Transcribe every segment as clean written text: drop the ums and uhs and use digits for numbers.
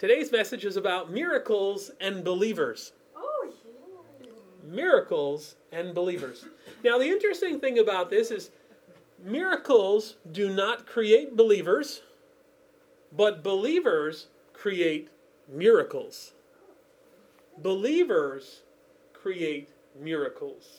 Today's message is about miracles and believers. Miracles and believers. Now, the interesting thing about this is miracles do not create believers, but believers create miracles. Believers create miracles.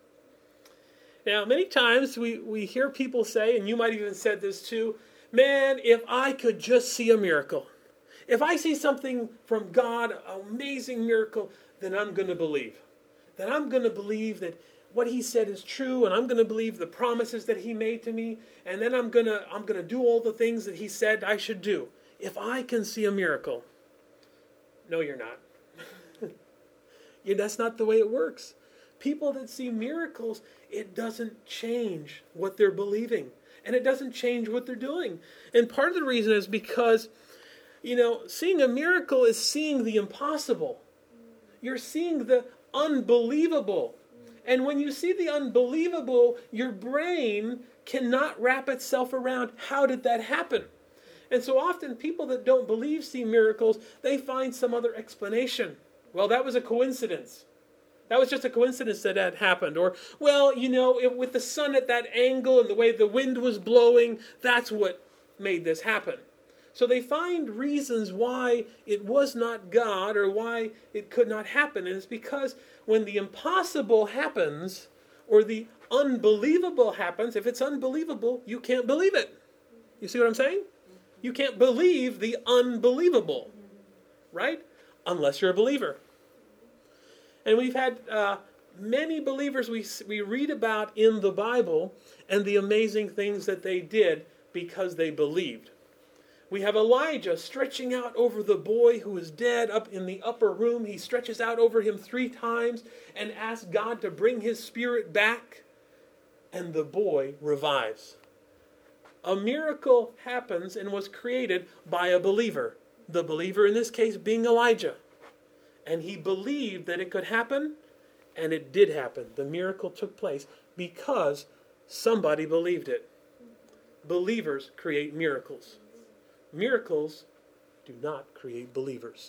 Now, many times we hear people say, and you might have even said this too, man, if I could just see a miracle. If I see something from God, an amazing miracle, then I'm going to believe. Then I'm going to believe that what he said is true, and I'm going to believe the promises that he made to me, and then I'm going to do all the things that he said I should do. If I can see a miracle. No, you're not. That's not the way it works. People that see miracles, it doesn't change what they're believing, and it doesn't change what they're doing. And part of the reason is because seeing a miracle is seeing the impossible. You're seeing the unbelievable. And when you see the unbelievable, your brain cannot wrap itself around how did that happen. And so often people that don't believe see miracles, they find some other explanation. Well, that was a coincidence. That was just a coincidence that happened. Or, with the sun at that angle and the way the wind was blowing, that's what made this happen. So they find reasons why it was not God or why it could not happen. And it's because when the impossible happens or the unbelievable happens, if it's unbelievable, you can't believe it. You see what I'm saying? You can't believe the unbelievable, right? Unless you're a believer. And we've had many believers we read about in the Bible and the amazing things that they did because they believed. We have Elijah stretching out over the boy who is dead up in the upper room. He stretches out over him 3 times and asks God to bring his spirit back. And the boy revives. A miracle happens and was created by a believer. The believer in this case being Elijah. And he believed that it could happen, and it did happen. The miracle took place because somebody believed it. Believers create miracles. Miracles do not create believers.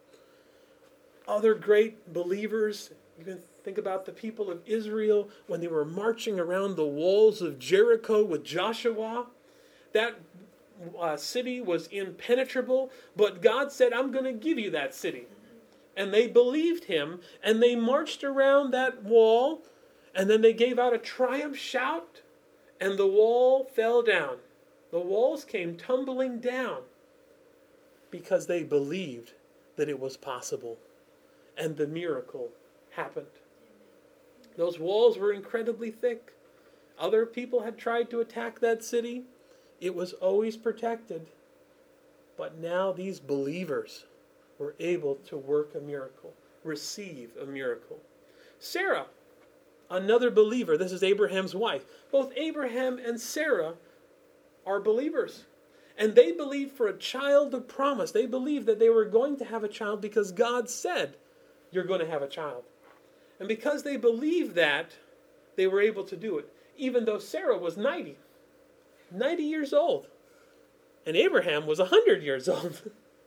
Other great believers, you can think about the people of Israel when they were marching around the walls of Jericho with Joshua. That city was impenetrable, but God said, I'm going to give you that city. And they believed him, and they marched around that wall, and then they gave out a triumph shout, and the wall fell down. The walls came tumbling down because they believed that it was possible, and the miracle happened. Those walls were incredibly thick. Other people had tried to attack that city. It was always protected. But now these believers were able to work a miracle, receive a miracle. Sarah, another believer, this is Abraham's wife. Both Abraham and Sarah are believers. And they believed for a child of promise. They believed that they were going to have a child because God said, you're going to have a child. And because they believed that, they were able to do it. Even though Sarah was 90 years old. And Abraham was 100 years old.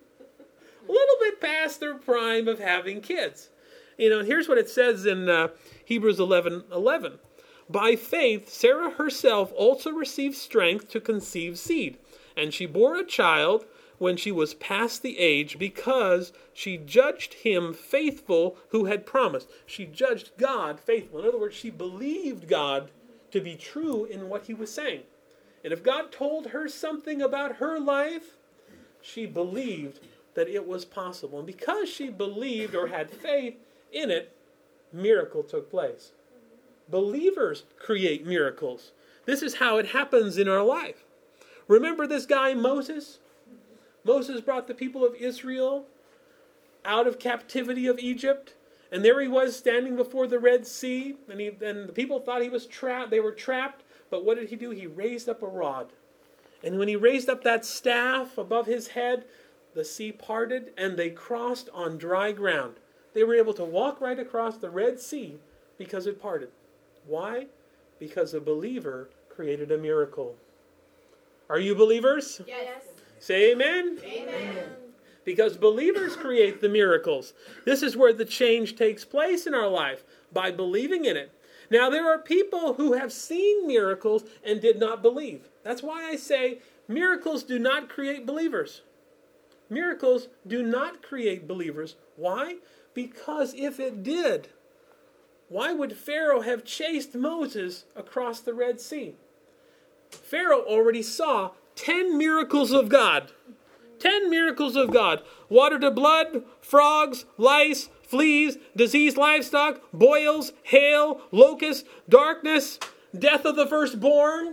A little bit past their prime of having kids. Here's what it says in Hebrews 11:11. By faith, Sarah herself also received strength to conceive seed. And she bore a child when she was past the age because she judged him faithful who had promised. She judged God faithful. In other words, she believed God to be true in what he was saying. And if God told her something about her life, she believed that it was possible. And because she believed or had faith in it, miracle took place. Believers create miracles. This is how it happens in our life. Remember this guy, Moses? Moses brought the people of Israel out of captivity of Egypt. And there he was standing before the Red Sea. And the people thought he was trapped. They were trapped. But what did he do? He raised up a rod. And when he raised up that staff above his head, the sea parted and they crossed on dry ground. They were able to walk right across the Red Sea because it parted. Why? Because a believer created a miracle. Are you believers? Yes. Say amen. Amen. because believers create the miracles. This is where the change takes place in our life, by believing in it. Now, there are people who have seen miracles and did not believe. That's why I say miracles do not create believers. Miracles do not create believers. Why? Because if it did, why would Pharaoh have chased Moses across the Red Sea? Pharaoh already saw 10 miracles of God. 10 miracles of God. Water to blood, frogs, lice, fleas, diseased livestock, boils, hail, locusts, darkness, death of the firstborn.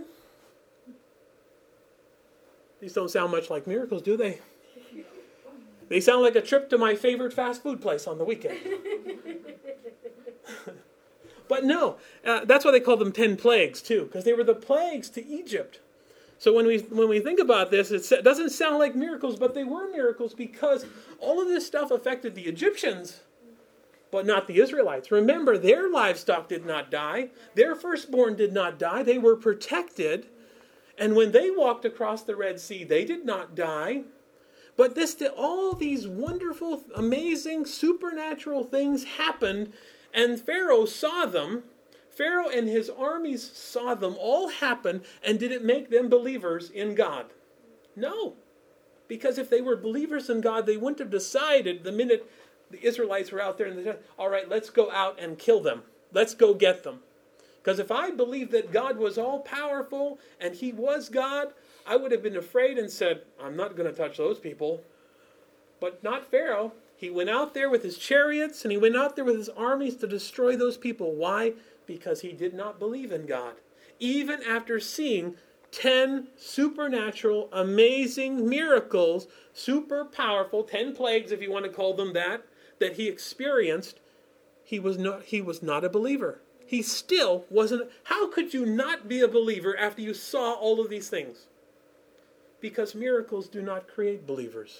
These don't sound much like miracles, do they? They sound like a trip to my favorite fast food place on the weekend. But no, that's why they call them 10 plagues too, because they were the plagues to Egypt. So when we think about this, it doesn't sound like miracles, but they were miracles because all of this stuff affected the Egyptians, but not the Israelites. Remember, their livestock did not die. Their firstborn did not die. They were protected. And when they walked across the Red Sea, they did not die. But all these wonderful, amazing, supernatural things happened, and Pharaoh saw them. Pharaoh and his armies saw them all happen, and did it make them believers in God? No. Because if they were believers in God, they wouldn't have decided the minute the Israelites were out there and they said, all right, let's go out and kill them. Let's go get them. Because if I believed that God was all-powerful and he was God, I would have been afraid and said, I'm not going to touch those people. But not Pharaoh. He went out there with his chariots and he went out there with his armies to destroy those people. Why? Because he did not believe in God. Even after seeing 10 supernatural, amazing miracles, super powerful, 10 plagues if you want to call them that he experienced, he was not a believer. He still wasn't. How could you not be a believer after you saw all of these things? Because miracles do not create believers.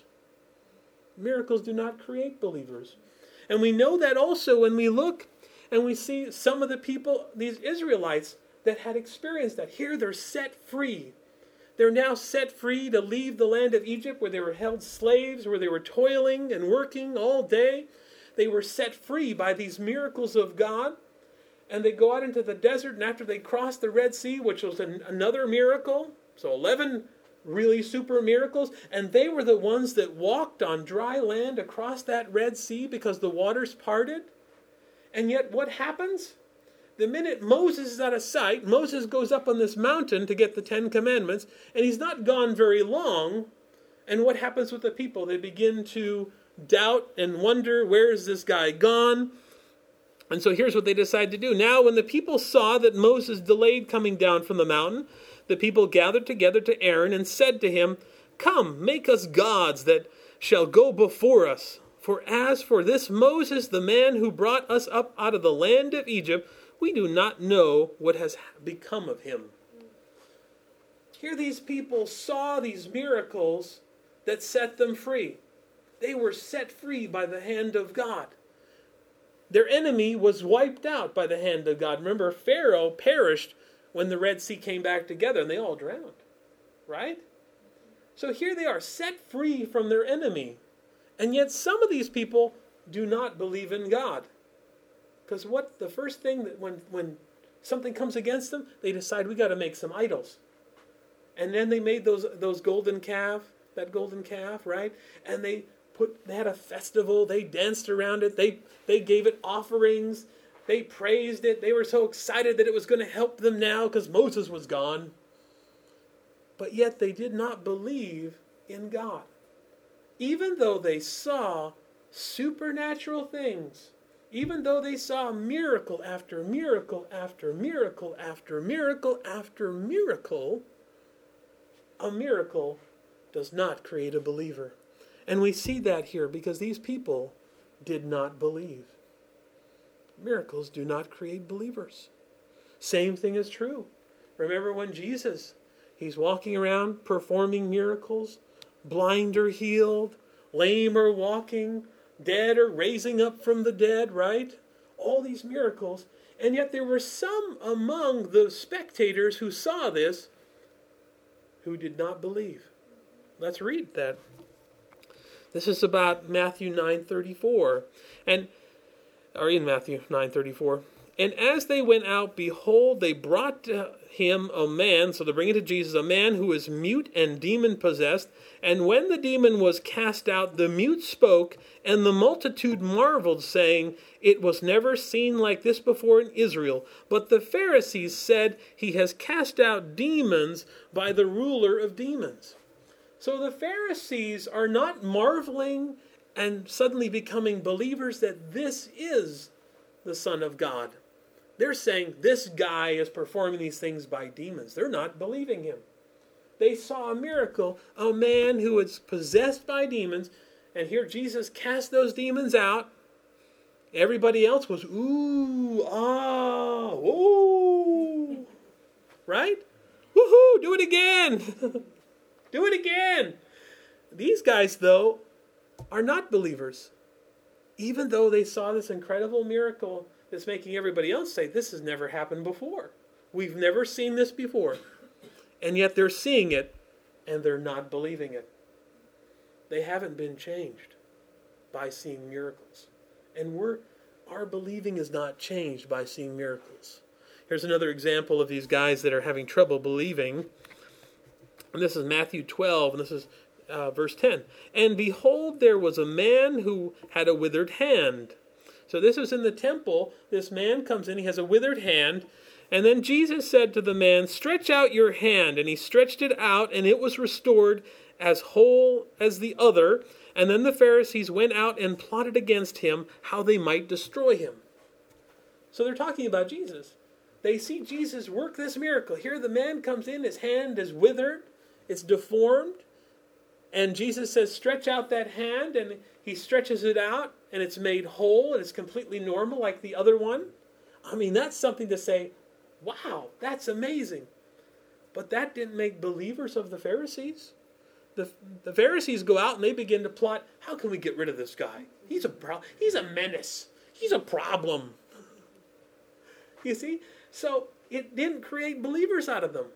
Miracles do not create believers. And we know that also when we look and we see some of the people, these Israelites, that had experienced that. Here they're set free. They're now set free to leave the land of Egypt where they were held slaves, where they were toiling and working all day. They were set free by these miracles of God. And they go out into the desert, and after they cross the Red Sea, which was another miracle, so 11 really super miracles, and they were the ones that walked on dry land across that Red Sea because the waters parted. And yet what happens? The minute Moses is out of sight, Moses goes up on this mountain to get the 10 Commandments, and he's not gone very long. And what happens with the people? They begin to doubt and wonder, where is this guy gone? And so here's what they decide to do. Now, when the people saw that Moses delayed coming down from the mountain, the people gathered together to Aaron and said to him, "Come, make us gods that shall go before us. For as for this Moses, the man who brought us up out of the land of Egypt, we do not know what has become of him." Here these people saw these miracles that set them free. They were set free by the hand of God. Their enemy was wiped out by the hand of God. Remember, Pharaoh perished when the Red Sea came back together and they all drowned. Right? So here they are, set free from their enemy. And yet some of these people do not believe in God. Because what the first thing that when something comes against them, they decide we got to make some idols. And then they made those golden calf, that golden calf, right? And they had a festival, they danced around it, they gave it offerings, they praised it, they were so excited that it was going to help them now because Moses was gone. But yet they did not believe in God. Even though they saw supernatural things, even though they saw miracle after miracle after miracle after miracle after miracle, a miracle does not create a believer. And we see that here because these people did not believe. Miracles do not create believers. Same thing is true. Remember when Jesus, he's walking around performing miracles, blind are healed, lame are walking, dead are raising up from the dead, right? All these miracles. And yet there were some among the spectators who saw this who did not believe. Let's read that. This is about Matthew 9:34, or in Matthew 9:34. And as they went out, behold, they brought to him a man, so they bring it to Jesus, a man who is mute and demon-possessed. And when the demon was cast out, the mute spoke, and the multitude marveled, saying, it was never seen like this before in Israel. But the Pharisees said, he has cast out demons by the ruler of demons. So the Pharisees are not marveling and suddenly becoming believers that this is the Son of God. They're saying this guy is performing these things by demons. They're not believing him. They saw a miracle, a man who was possessed by demons, and here Jesus cast those demons out. Everybody else was, ooh, ah, ooh, right? Woohoo, do it again. Do it again. These guys, though, are not believers. Even though they saw this incredible miracle that's making everybody else say, this has never happened before. We've never seen this before. And yet they're seeing it, and they're not believing it. They haven't been changed by seeing miracles. And our believing is not changed by seeing miracles. Here's another example of these guys that are having trouble believing. And this is Matthew 12, and this is verse 10. And behold, there was a man who had a withered hand. So this is in the temple. This man comes in, he has a withered hand. And then Jesus said to the man, stretch out your hand. And he stretched it out, and it was restored as whole as the other. And then the Pharisees went out and plotted against him how they might destroy him. So they're talking about Jesus. They see Jesus work this miracle. Here the man comes in, his hand is withered, it's deformed. And Jesus says, stretch out that hand, and he stretches it out, and it's made whole, and it's completely normal like the other one. I mean, that's something to say, wow, that's amazing. But that didn't make believers of the Pharisees. The Pharisees go out and they begin to plot, how can we get rid of this guy? He's a menace. He's a problem. You see? So it didn't create believers out of them.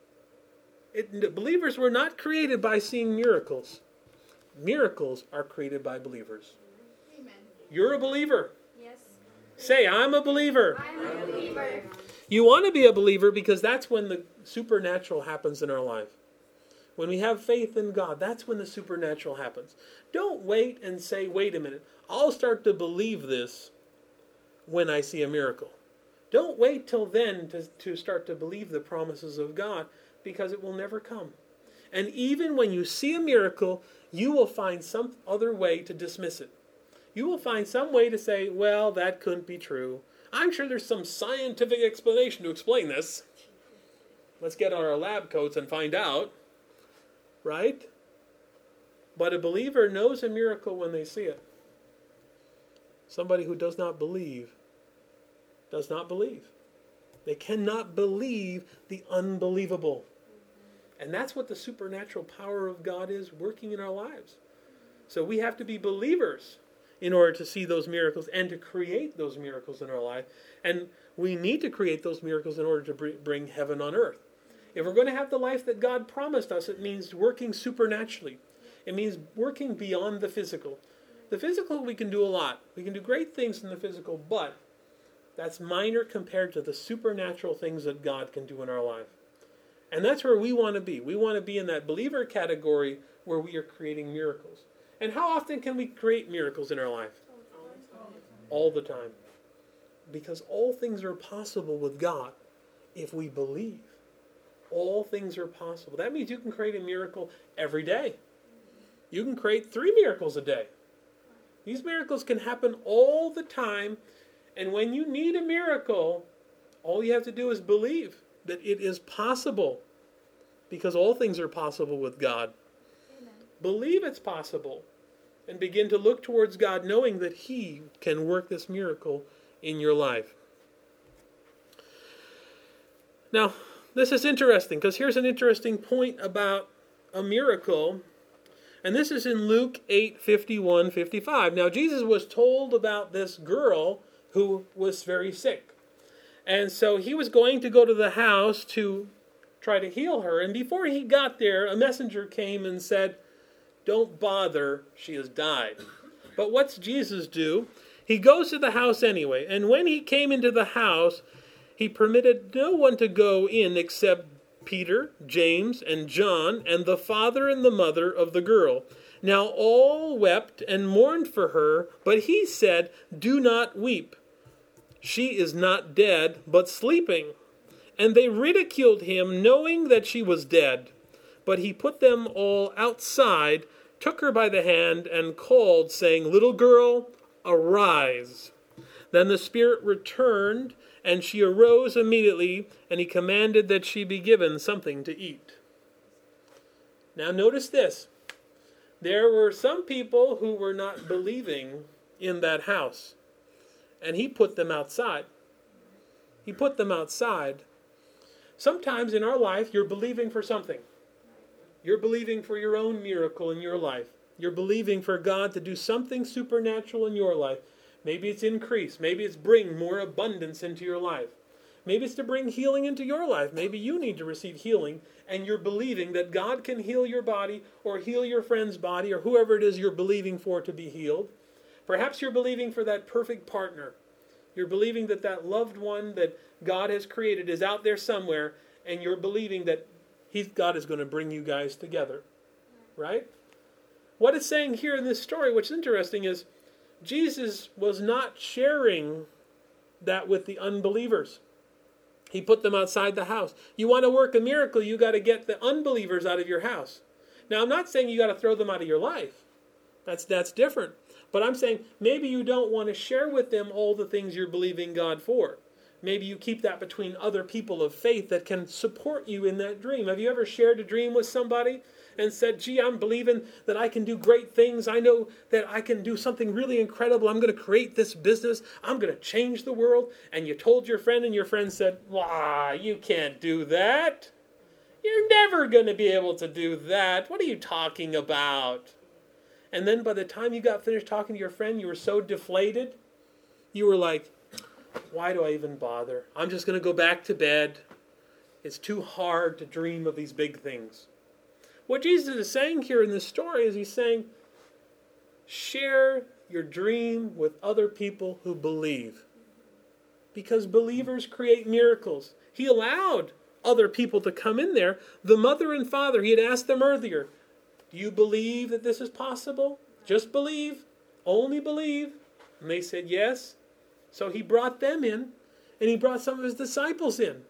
Believers were not created by seeing miracles. Miracles are created by believers. Amen. You're a believer. Yes. Say, I'm a believer. I'm a believer. You want to be a believer because that's when the supernatural happens in our life. When we have faith in God, that's when the supernatural happens. Don't wait and say, wait a minute, I'll start to believe this when I see a miracle. Don't wait till then to start to believe the promises of God, because it will never come. And even when you see a miracle, you will find some other way to dismiss it. You will find some way to say, well, that couldn't be true. I'm sure there's some scientific explanation to explain this. Let's get on our lab coats and find out. Right? But a believer knows a miracle when they see it. Somebody who does not believe does not believe. They cannot believe the unbelievable. And that's what the supernatural power of God is working in our lives. So we have to be believers in order to see those miracles and to create those miracles in our life. And we need to create those miracles in order to bring heaven on earth. If we're going to have the life that God promised us, it means working supernaturally. It means working beyond the physical. The physical, we can do a lot. We can do great things in the physical, but that's minor compared to the supernatural things that God can do in our life. And that's where we want to be. We want to be in that believer category where we are creating miracles. And how often can we create miracles in our life? All the time. Because all things are possible with God if we believe. All things are possible. That means you can create a miracle every day. You can create 3 miracles a day. These miracles can happen all the time. And when you need a miracle, all you have to do is believe that it is possible, because all things are possible with God. Amen. Believe it's possible and begin to look towards God, knowing that He can work this miracle in your life. Now, this is interesting, because here's an interesting point about a miracle. And this is in Luke 8:51-55. Now, Jesus was told about this girl who was very sick. And so he was going to go to the house to try to heal her. And before he got there, a messenger came and said, Don't bother, she has died. But what's Jesus do? He goes to the house anyway. And when he came into the house, he permitted no one to go in except Peter, James, and John, and the father and the mother of the girl. Now all wept and mourned for her, but he said, "Do not weep. She is not dead, but sleeping." And they ridiculed him, knowing that she was dead. But he put them all outside, took her by the hand, and called, saying, "Little girl, arise." Then the spirit returned, and she arose immediately, and he commanded that she be given something to eat. Now notice this. There were some people who were not believing in that house, and he put them outside. He put them outside. Sometimes in our life, you're believing for something. You're believing for your own miracle in your life. You're believing for God to do something supernatural in your life. Maybe it's increase. Maybe it's bring more abundance into your life. Maybe it's to bring healing into your life. Maybe you need to receive healing, and you're believing that God can heal your body or heal your friend's body or whoever it is you're believing for to be healed. Perhaps you're believing for that perfect partner. You're believing that that loved one that God has created is out there somewhere, and you're believing that God is going to bring you guys together. Right? What it's saying here in this story, what's interesting is Jesus was not sharing that with the unbelievers. He put them outside the house. You want to work a miracle, you got to get the unbelievers out of your house. Now, I'm not saying you got to throw them out of your life. That's different. But I'm saying maybe you don't want to share with them all the things you're believing God for. Maybe you keep that between other people of faith that can support you in that dream. Have you ever shared a dream with somebody and said, "Gee, I'm believing that I can do great things. I know that I can do something really incredible. I'm going to create this business. I'm going to change the world." And you told your friend, and your friend said, "Why, you can't do that. You're never going to be able to do that. What are you talking about?" And then by the time you got finished talking to your friend, you were so deflated. You were like, "Why do I even bother? I'm just going to go back to bed. It's too hard to dream of these big things." What Jesus is saying here in this story is he's saying, share your dream with other people who believe. Because believers create miracles. He allowed other people to come in there. The mother and father, he had asked them earlier, "Do you believe that this is possible? Just believe. Only believe." And they said yes. So he brought them in, and he brought some of his disciples in.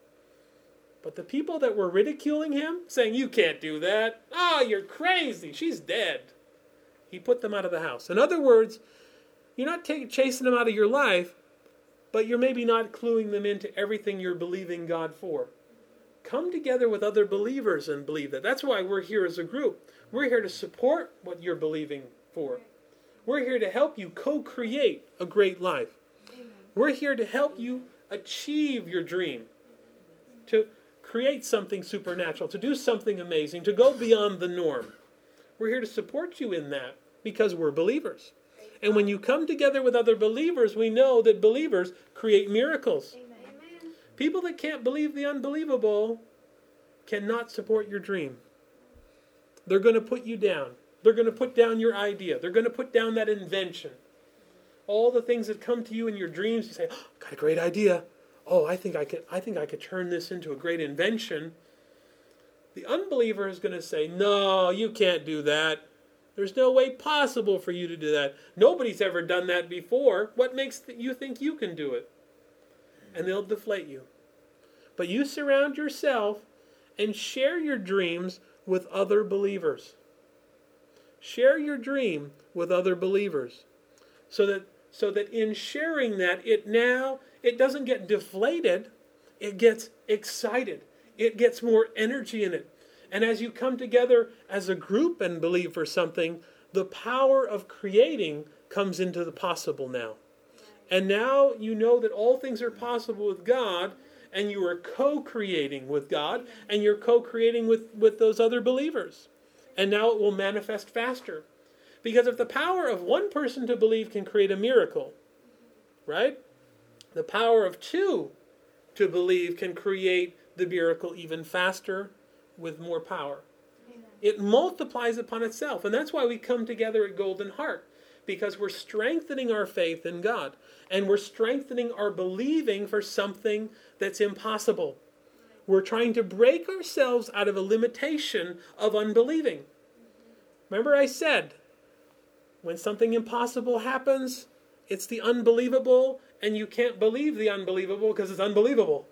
But the people that were ridiculing him, saying, "You can't do that. Oh, you're crazy. She's dead." He put them out of the house. In other words, you're not chasing them out of your life, but you're maybe not cluing them into everything you're believing God for. Come together with other believers and believe that. That's why we're here as a group. We're here to support what you're believing for. We're here to help you co-create a great life. We're here to help you achieve your dream, to create something supernatural, to do something amazing, to go beyond the norm. We're here to support you in that because we're believers. And when you come together with other believers, we know that believers create miracles. Amen. People that can't believe the unbelievable cannot support your dream. They're going to put you down. They're going to put down your idea. They're going to put down that invention. All the things that come to you in your dreams, you say, "Oh, got a great idea. Oh, I think I could turn this into a great invention." The unbeliever is going to say, "No, you can't do that. There's no way possible for you to do that. Nobody's ever done that before. What makes you think you can do it?" And they'll deflate you. But you surround yourself and share your dreams with other believers. Share your dream with other believers. So that in sharing that, it doesn't get deflated, it gets excited. It gets more energy in it. And as you come together as a group and believe for something, the power of creating comes into the possible now. And now you know that all things are possible with God, and you are co-creating with God, and you're co-creating with those other believers. And now it will manifest faster. Because if the power of one person to believe can create a miracle, right? The power of two to believe can create the miracle even faster with more power. Amen. It multiplies upon itself. And that's why we come together at Golden Heart, because we're strengthening our faith in God. And we're strengthening our believing for something that's impossible. We're trying to break ourselves out of a limitation of unbelieving. Remember I said, when something impossible happens, it's the unbelievable, and you can't believe the unbelievable because it's unbelievable.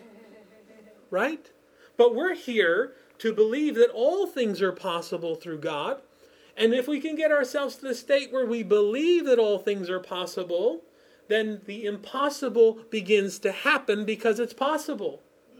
Right? But we're here to believe that all things are possible through God. And if we can get ourselves to the state where we believe that all things are possible, then the impossible begins to happen because it's possible.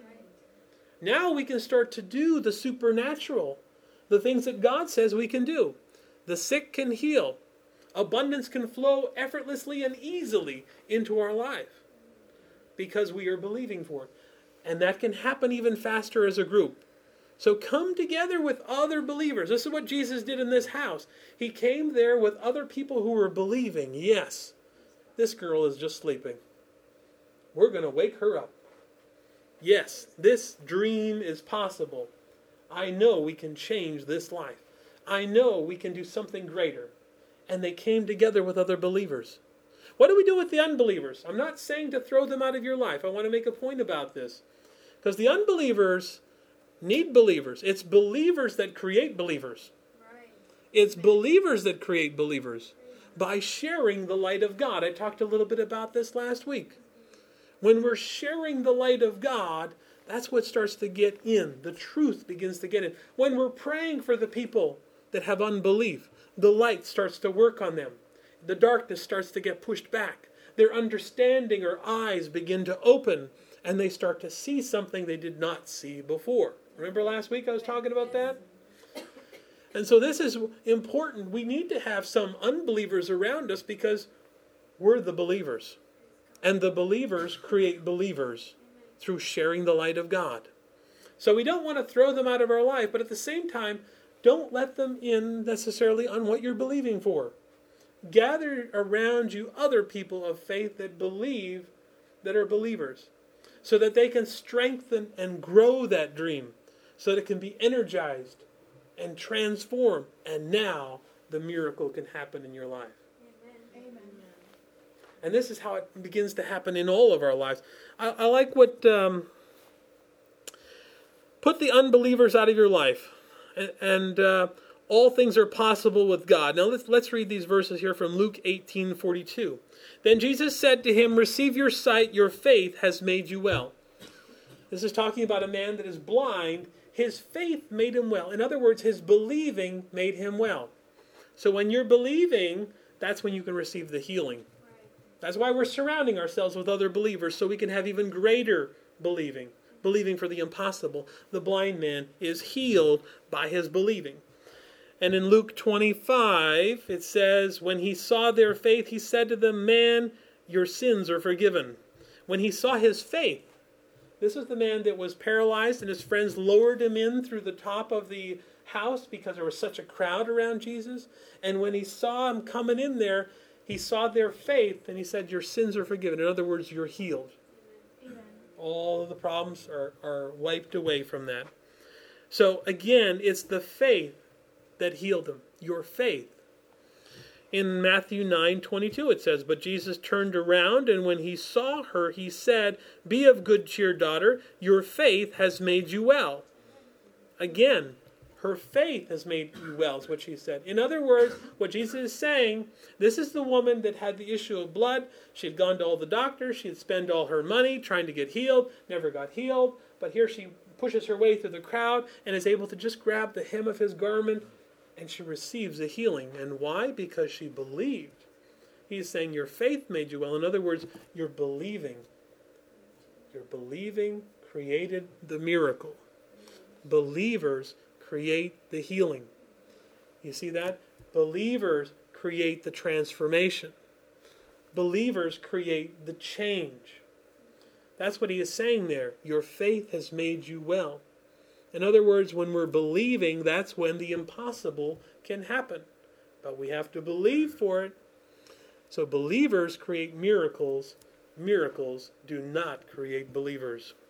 Now we can start to do the supernatural, the things that God says we can do. The sick can heal. Abundance can flow effortlessly and easily into our life because we are believing for it. And that can happen even faster as a group. So come together with other believers. This is what Jesus did in this house. He came there with other people who were believing. Yes, this girl is just sleeping. We're going to wake her up. Yes, this dream is possible. I know we can change this life. I know we can do something greater. And they came together with other believers. What do we do with the unbelievers? I'm not saying to throw them out of your life. I want to make a point about this. Because the unbelievers need believers. It's believers that create believers. Right. It's believers that create believers by sharing the light of God. I talked a little bit about this last week. When we're sharing the light of God, that's what starts to get in. The truth begins to get in. When we're praying for the people that have unbelief, the light starts to work on them. The darkness starts to get pushed back. Their understanding or eyes begin to open, and they start to see something they did not see before. Remember last week I was talking about that? And so this is important. We need to have some unbelievers around us because we're the believers. And the believers create believers through sharing the light of God. So we don't want to throw them out of our life, but at the same time, don't let them in necessarily on what you're believing for. Gather around you other people of faith that believe, that are believers, so that they can strengthen and grow that dream, so that it can be energized and transformed, and now the miracle can happen in your life. Amen. And this is how it begins to happen in all of our lives. I like what, put the unbelievers out of your life. And all things are possible with God. Now let's read these verses here from Luke 18:42. Then Jesus said to him, "Receive your sight, your faith has made you well." This is talking about a man that is blind. His faith made him well. In other words, his believing made him well. So when you're believing, that's when you can receive the healing. That's why we're surrounding ourselves with other believers, so we can have even greater believing for the impossible. The blind man is healed by his believing. And in Luke 25, it says, when he saw their faith, he said to them, "Man, your sins are forgiven." When he saw his faith, this is the man that was paralyzed, and his friends lowered him in through the top of the house because there was such a crowd around Jesus. And when he saw him coming in there, he saw their faith, and he said, "Your sins are forgiven." In other words, you're healed. All of the problems are wiped away from that. So again, it's the faith that healed him. Your faith. In Matthew 9:22 it says, "But Jesus turned around, and when he saw her, he said, 'Be of good cheer, daughter. Your faith has made you well.'" Again, her faith has made you well, is what she said. In other words, what Jesus is saying, this is the woman that had the issue of blood. She had gone to all the doctors. She had spent all her money trying to get healed, never got healed. But here she pushes her way through the crowd and is able to just grab the hem of his garment, and she receives a healing. And why? Because she believed. He's saying your faith made you well. In other words, you're believing. Your believing created the miracle. Believers create the healing. You see that? Believers create the transformation. Believers create the change. That's what he is saying there. Your faith has made you well. In other words, when we're believing, that's when the impossible can happen. But we have to believe for it. So believers create miracles. Miracles do not create believers.